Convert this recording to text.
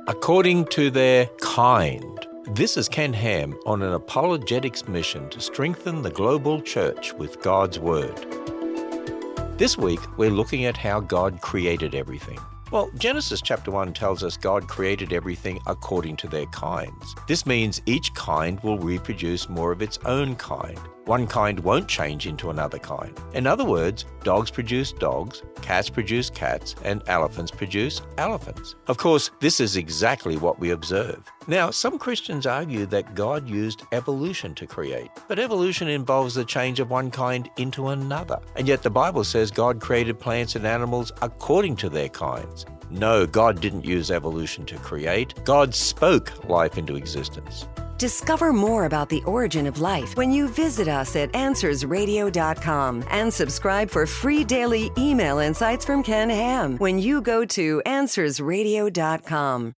according to their kind. This is Ken Ham on an apologetics mission to strengthen the global church with God's Word. This week, we're looking at how God created everything. Well, Genesis chapter 1 tells us God created everything according to their kinds. This means each kind will reproduce more of its own kind. One kind won't change into another kind. In other words, dogs produce dogs, cats produce cats, and elephants produce elephants. Of course, this is exactly what we observe. Now, some Christians argue that God used evolution to create, but evolution involves the change of one kind into another. And yet the Bible says God created plants and animals according to their kinds. No, God didn't use evolution to create. God spoke life into existence. Discover more about the origin of life when you visit us at AnswersRadio.com and subscribe for free daily email insights from Ken Ham when you go to AnswersRadio.com.